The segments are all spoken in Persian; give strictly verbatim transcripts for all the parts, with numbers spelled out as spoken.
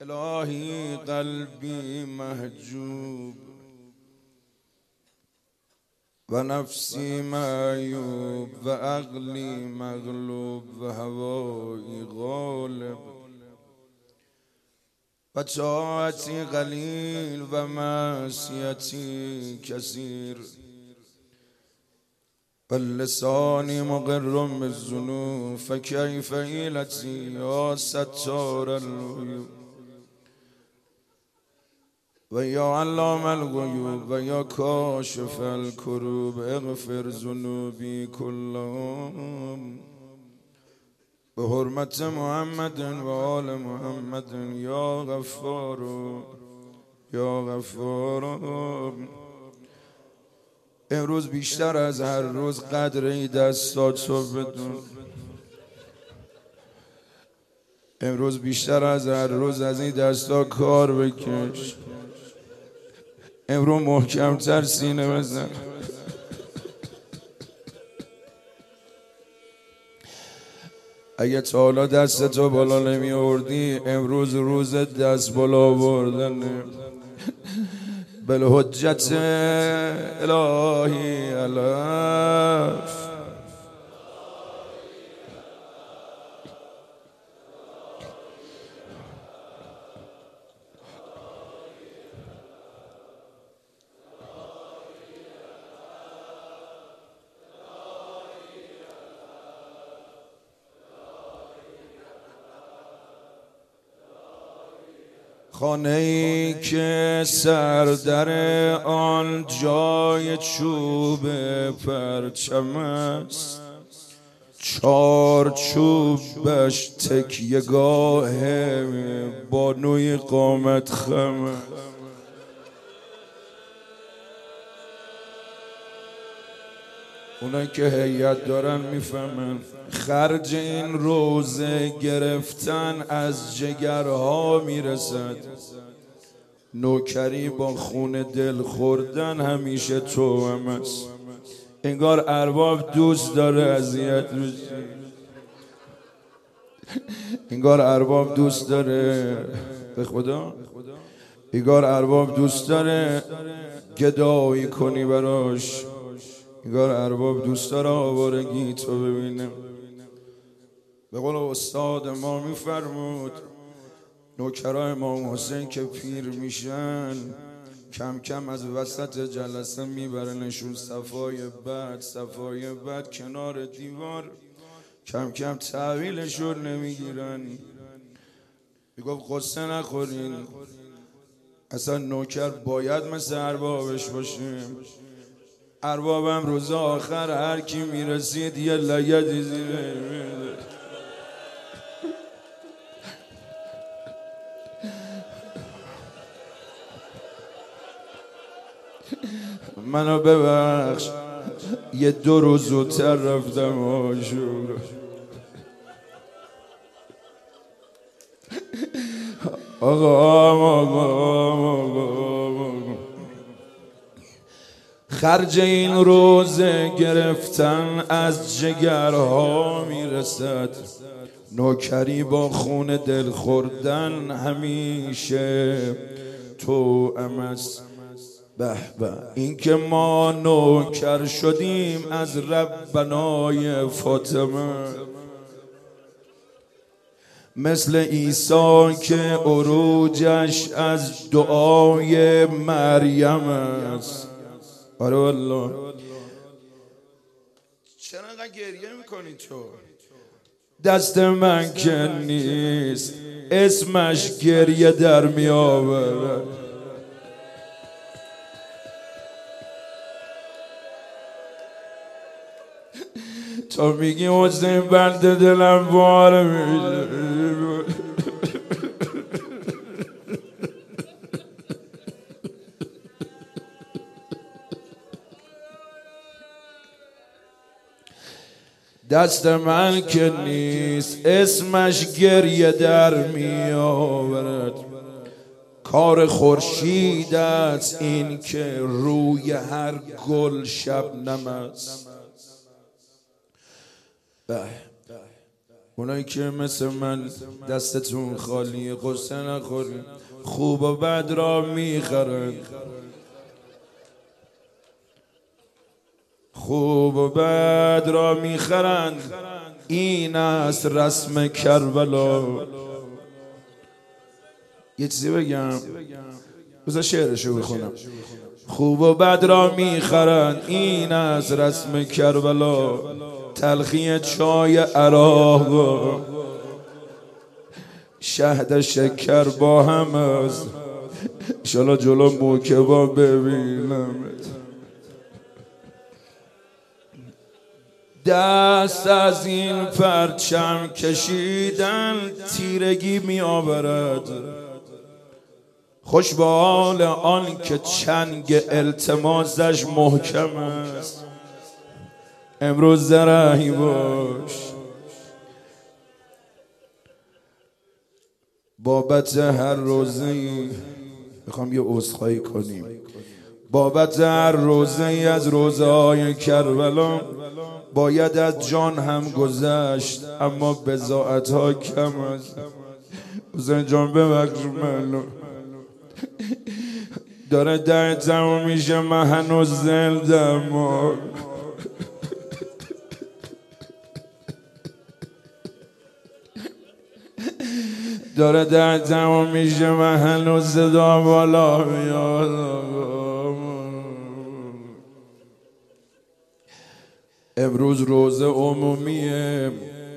الهی قلبی محجوب و نفسی معیوب و عقلی مغلوب و هوایی غالب و طاعتی قلیل و معصیتی کثیر و لسانی مقر بالذنوب فکیف حیلتی یا ستار العیوب و یا علام الغیوب و یا کاشف الکروب اغفر ذنوبی کلهم به حرمت محمد و آل محمد یا غفار یا غفار. امروز بیشتر از هر روز قدر این دستاتو بدون. امروز بیشتر از هر روز از این دستا کار بکش. امروز محکمتر سینه بزن. اگه تا حالا دستتو بالا نمی آوردی امروز روز دست بالا آوردنه. بالحجت الهی الف خانه‌ای که سردر آن جای چوب پرچم است، چارچوبش تکیه‌گاه بانوی قامت خم. اونایی که هیئت دارن میفهمن. خرج این روزه گرفتن از جگرها میرسد. نوکری با خون دل خوردن همیشه توأم است. انگار ارباب دوست داره اذیت بشی. انگار ارباب دوست داره به خدا انگار ارباب دوست داره گدایی کنی براش. انگار ارباب دوست داره آوارگی تو ببینه. به قول استاد ما میفرمود نوکرای امام حسین که پیر میشن کم کم از وسط جلسه میبرنشون صفای بد صفای بد کنار دیوار. کم کم تحویلشون نمیگیرن. میگفت قصه نخورین، اصلا نوکر باید مثل اربابش باشیم. اربابم روز آخر هر کی میرسید یه لگدی زیره میده. منو ببخش یه دو روز زودتر رفتم آشورا. آقا آقا آقا خرج این روزه گرفتن از جگرها میرسد. نوکری با خون دل خوردن همیشه توأم است. به به این که ما نوکر شدیم از ربنای فاطمه، مثل عیسی که عروجش از دعای مریم است. آره والله. چرا انقدر گریه میکنی تو؟ دست من که نیست اسمش گریه در می آورد. تو میگی حسین بند دلم باره میشه. دست من که نیست اسمش گریه در می آورد. کار خورشید است این که روی هر گل شبنم است. اونایی که مثل من دستتون خالی قصه نخورین، خوب و بد را میخرن، خوب و بد را میخرند. این است رسم کربلا. یه چیزی بگم، بذار شعرشو بخونم. خوب و بد را میخرند، این است رسم کربلا. تلخی چای عراق، شهد شکر با هم است. انشالله جلو موکبا ببینم. دست از این پرچم کشیدن تیرگی می آورد. خوش به حال آن که چنگ التماسش محکم است. امروز زرعی باش، بابت هر روزه‌ای میخوام یه عذرخواهی کنیم. بابت هر روزه‌ای از روزه‌های کربلا باید از جان هم گذشت، اما بضاعت‌ها کم است. حسین جان ببخش منو، داره ده تموم میشه، من هنوز زندم. داره ده تموم میشه، من هنوز صدا بالا میاد. امروز روزه عمومیه.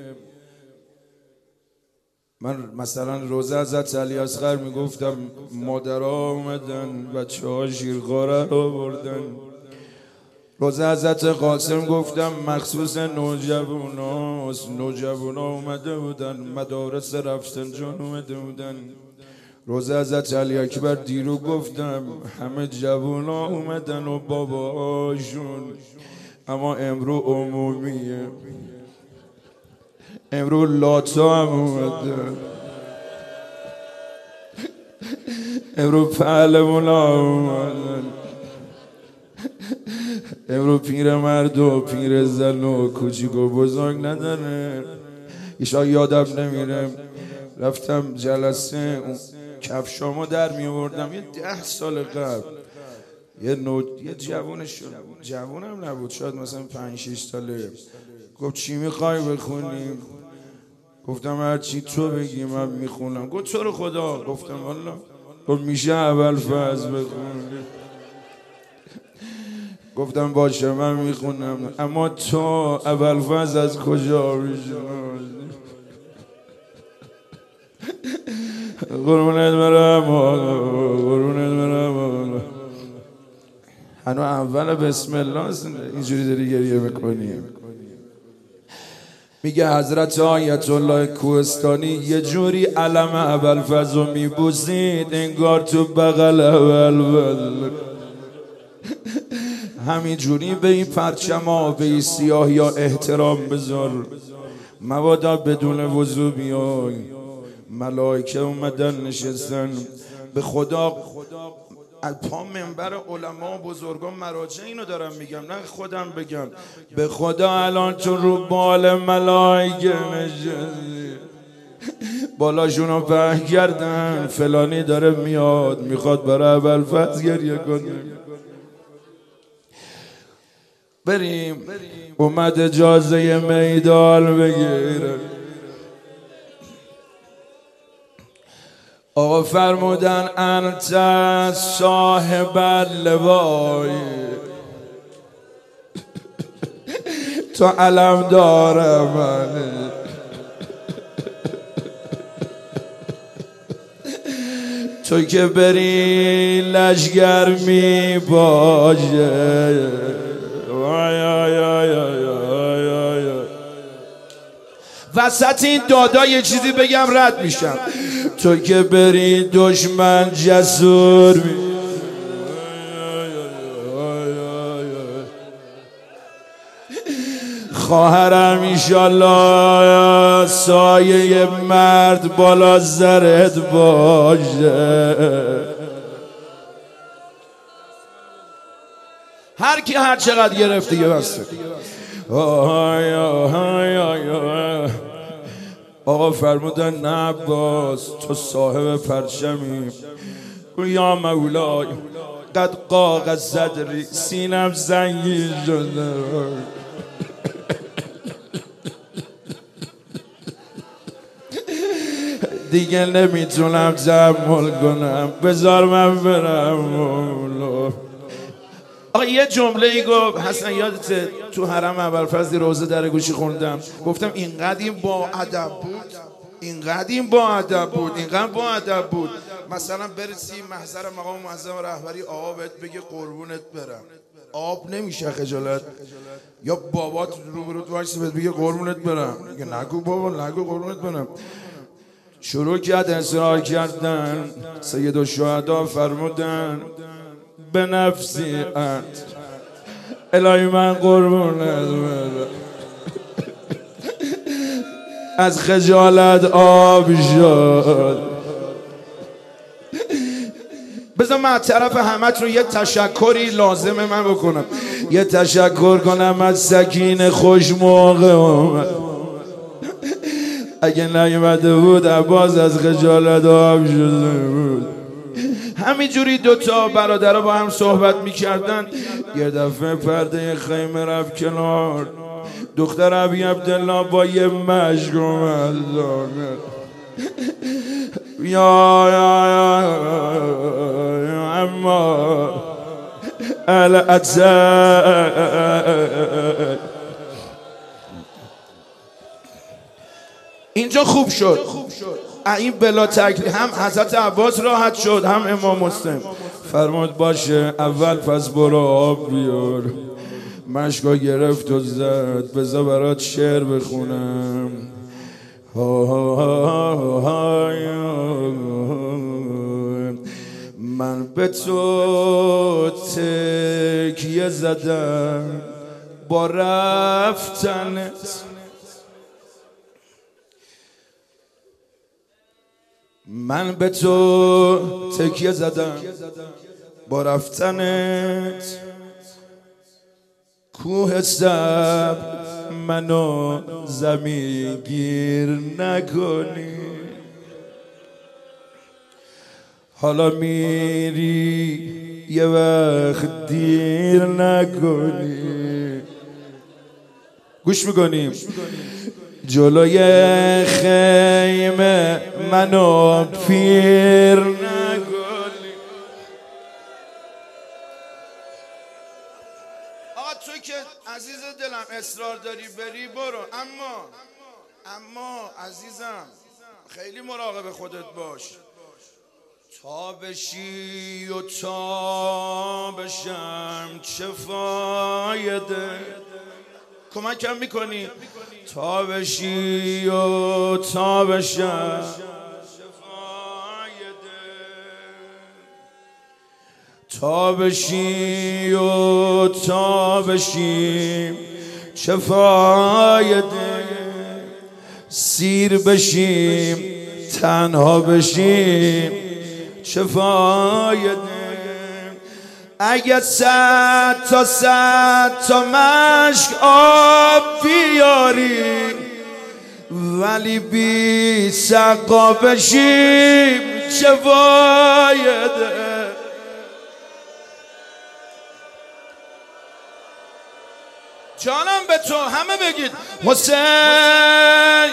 من مثلا روزه حضرت علی اصغر میگفتم مادرها اومدن بچه ها شیرخواره رو بردن. روزه حضرت قاسم گفتم مخصوص نوجواناست، نوجوانا اومده بودن، مدارس رفسنجان اومده بودن. روزه حضرت علی اکبر دیرو گفتم همه جوانا اومدن و باباشون. اما امرو عمومیه، امرو لاتا هم اومدن، امرو پهلوانا اومدن، امرو پیر مرد و پیر زن و کوچیک و بزرگ نداره. ایشا یادم نمیره رفتم جلسه کفشامو در میوردم یه ده سال قبل. یه نو یه جوونش جوونم نبود، شاید مثلا پنج شش ساله. گفت چی میخوای بخونیم؟ گفتم هر چی تو بگی من میخونم. گفت تو رو خدا. گفتم والله. گفت میشه اول فاز بخونی؟ گفتم باشه من میخونم، اما تو اول فاز از کجا میشناسی؟ قربونت برم قربونت برم. هنو اول بسم الله اینجوری داری گریه میکنی. میگه حضرت آیت الله کوهستانی یه جوری علم ابوالفضل رو میبوسید انگار تو بغل ابوالفضل. همین جوری به این پرچما به این سیاه یا احترام بذار. مبادا بدون وضو بیای. ملائکه اومدن نشستن. به خدا پا منبر علما و بزرگان مراجع اینو دارم میگم، نه خودم بگم. به خدا الان تو رو بال ملائکه نشستی، بالاشون رو پهن کردن. فلانی داره میاد میخواد برای ابوالفضل گریه کنه. بریم. اومد اجازه میدان بگیره. آقا فرمودن انت صاحب اللوای، تو علم داره منی، تو که بری لشگر می باشه. وسط این دادا یه چیزی بگم رد میشم. تو که بری دشمن جسور می خواهرم ایشالله سایه مرد بالا زرت باشه. هر کی هر چقدر گرفته یه بسته. آقا فرمودن نه عباس تو صاحب پرچمی. یا مولای قد قاق صدری سینم زنگی شده دیگه نمیتونم تحمل کنم بذار من برم مولا. آقا یه جمله ای گفت حسن یادته تو حرم ابوالفضل روضه در گوشی خوندم گفتم اینقدر این با ادب بود اینقدر این با ادب بود اینقدر با ادب بود مثلا برسی محضر مقام معظم رهبری آقا بهت بگه قربونت برم آب نمیشه خجالت یا بابات روبروت وایس بهت بگه قربونت برم میگه نگو بابا نگو قربونت برم. شروع کرد اصرار کردن سید الشهدا فرمودن به نفسی انت الهی من قربونت برم. از خجالت آب شد. بذار من طرف همت رو یه تشکری لازمه من بکنم یه تشکر کنم از سکین خوش موقع اومد. اگه نیومده بود عباس از خجالت آب شده بود. همینجوری دوتا برادرها با هم صحبت میکردن یه دفعه پرده خیمه رفت کنار دختر ابی عبدالله با یه مشک اومد یا یا یا اما الاتزای اینجا خوب شد. این بلا تکلیف هم حضرت عباس راحت شد هم امام مسلم فرمود باشه اول پس برو آب بیار. مشکا گرفت و زد بذار برات شعر بخونم. من به تو تکیه زدم با رفتنت من به تو تکیه زدم با رفتنت کوه صبر منو زمین گیر نکنی. حالا میری یه وقت دیر نکنی. گوش میکنیم جلوی خیمه منو پیر نکنی. آقا تو که عزیز دلم اصرار داری بری برو اما اما عزیزم خیلی مراقب خودت باش تا بشی و تا بشم چه فایده. کمکم میکنی تا بشی و تا بشم تا بشی و تا بشیم چه فایده. سیر بشیم تنها بشیم چه فایده. اگه صد تا صد تا مشک آب بیاری ولی بی سقا بشیم چه فایده. جانم به تو همه بگید حسین.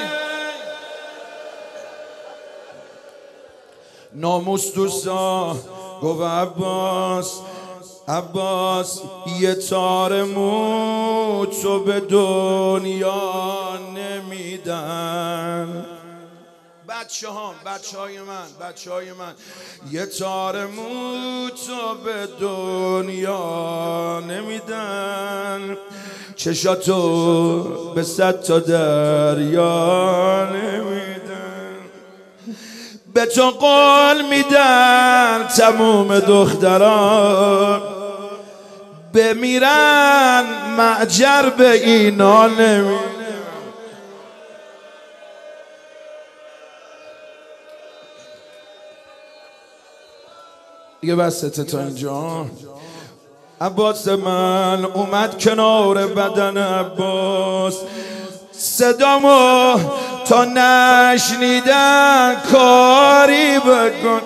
ناموس دوستا گفت عباس عباس یه تار مو تو به دنیا نمیدن. بچه ها بچه های من بچه های من یه تار مو تو به دنیا نمیدن. چشاتو به صد تا دریا نمیدن. به تو قول میدن تموم دختران بمیرن معجر به اینا نمیدن. دیگه بسته تا اینجا. عباس من اومد کنار بدن عباس صدامو تا نشنیدن کاری بکن.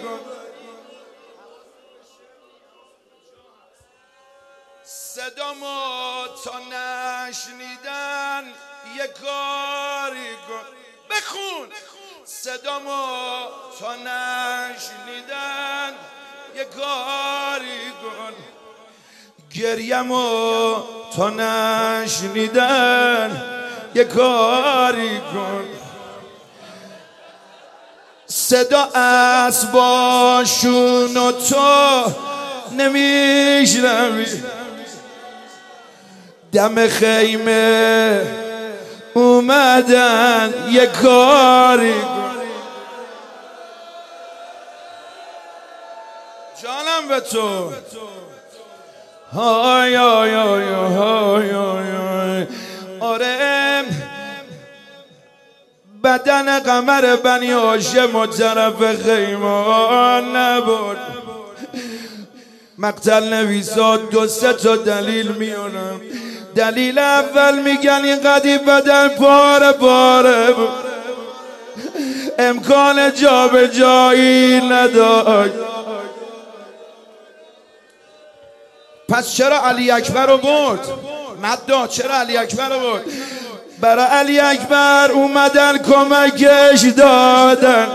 صدامو تا نشنیدن یه کاری کن. بخون. صدامو تا نشنیدن یه کاری کن. گریمو تا نشنیدن یه کاری کن. صدا اسباشون و تو نمیشنوی. دم خیمه اومدن یه کاری کن. جانم به تو. های های های های های. آره بدن قمر بنی هاشم طرف خیمه نبود. مقتل نویسا دو سه تا دلیل میانم. دلیل اول میگن این قدی بدن پاره پاره بود، امکان جا به جایی نداشت. پس چرا علی اکبر رو برد؟ مدا چرا علی اکبر رو برد؟ برای علی اکبر اومدن کمکش دادن،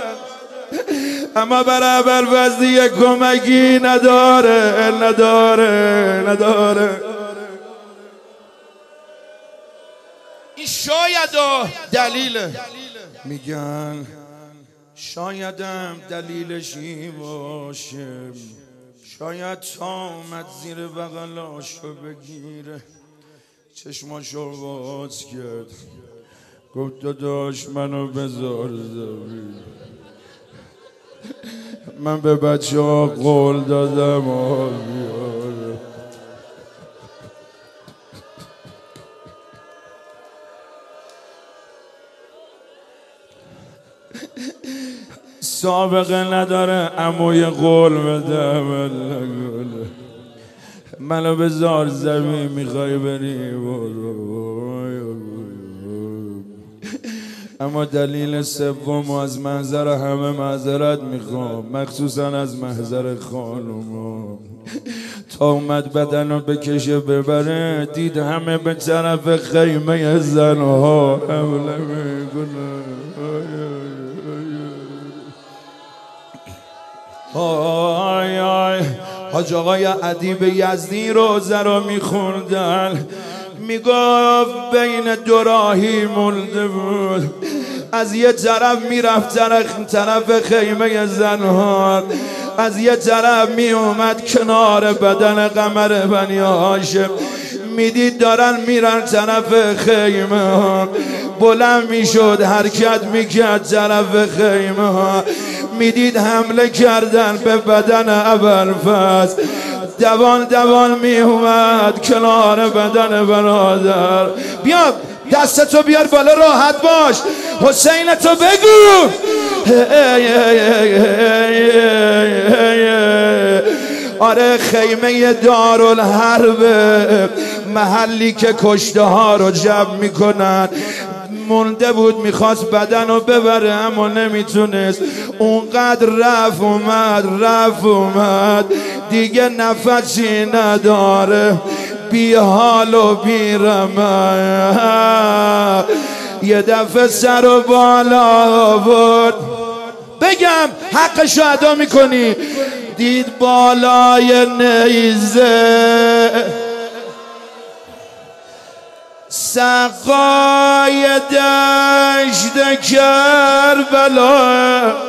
اما برای ابوالفضل یه کمکی نداره نداره نداره. این شاید دلیله. میگن شایدم دلیلشی باشه. شاید تا اومد زیر بغلاشو بگیره، چشماشو باز کرد، گفت داداش منو بذار زمین. من به بچه ها قول دادم ها بیاره. سابقه نداره عموی قول بدم. منو بذار زمین، میخوای بری برو. اما دلیل سوم از منظر همه معذرت میخوام، مخصوصا از محضر خانوما. تا اومد بدنو بکشه ببره، دید همه به طرف خیمه زنها حمله میکنن. آی آی حاج آقای ادیب یزدی روزه رو میخوندن، میگفت بین دو راهی مونده بود. از یه طرف میرفت طرف خیمه زنها، از یه طرف میومد کنار بدن قمر بنی هاشم. میدید دارن میرن طرف خیمه ها، بلند میشد حرکت میکرد طرف خیمه ها. میدید حمله کردن به بدن ابوالفضل، دوان دوان میومد کنار بدن برادر. بیا دستتو بیار بالا، راحت باش، حسین تو بگو. آره خیمه دارالحرب، محلی که کشته ها رو جمع میکنن. مونده بود میخواست بدن رو ببره اما نمیتونست، اونقدر رفت اومد رفت اومد، دیگه نفسی نداره، بی حال و بی رمه. یه دفعه سر و بالا آورد، بگم حقشو ادا میکنی، دید بالای نیزه سقای دشت کربلا.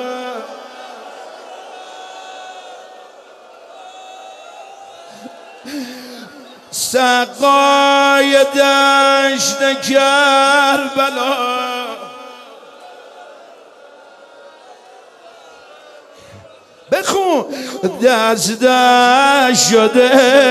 سقای دشت کربلا. بخون. دست دست شده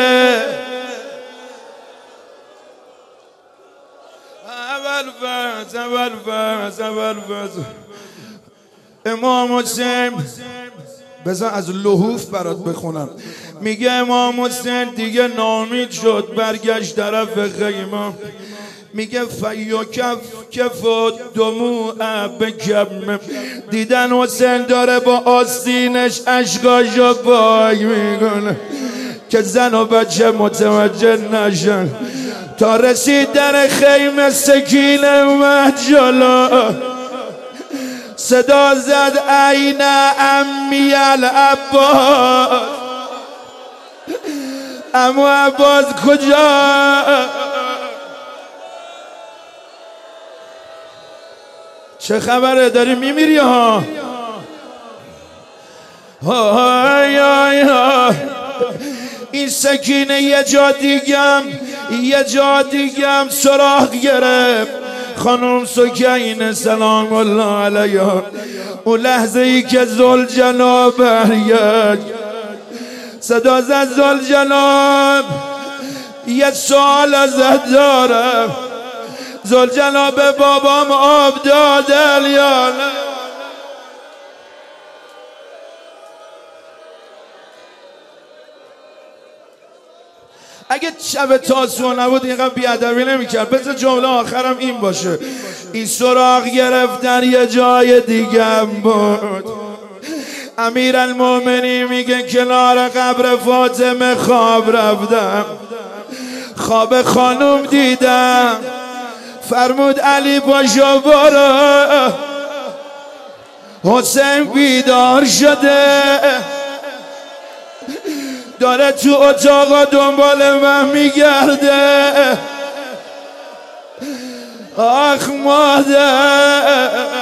ابوالفضل ابوالفضل ابوالفضل امام حسین. بذار از لحوف برات بخونم. میگه امام حسین دیگه نامید شد، برگشت طرف خیمه، میگه فیو کف کف و دموع بکم. دیدن حسین داره با آستینش اشکاشو پاک میکنه که زن و بچه متوجه نشن. تا رسید در خیمه سکینه اومد جلو، صدا زد عین امی العباس. عمو عباس کجا؟ چه خبره؟ داری میمیری ها؟ های های های. این سکینه یه جا دیگم یه جا دیگم سراغ گرفت خانم سکینه سلام الله علیها. اون لحظه ای که ذوالجلال برگشت صدا زد ذوالجلال یه سوال ازت دارم، ذوالجلال به بابام آب داده یا نه؟ اگه شب تاسوعا نبود اینقدر بیادبی نمی‌کرد. بذار جمله آخرم این باشه، این سراغ گرفتن یه جای دیگه بود. امیرالمومنین میگه کنار قبر فاطمه خواب رفتم، خواب خانم دیدم، فرمود علی پاشو برو. حسین بیدار شده داره تو اتاقا دنبال من میگرده. آخ مادر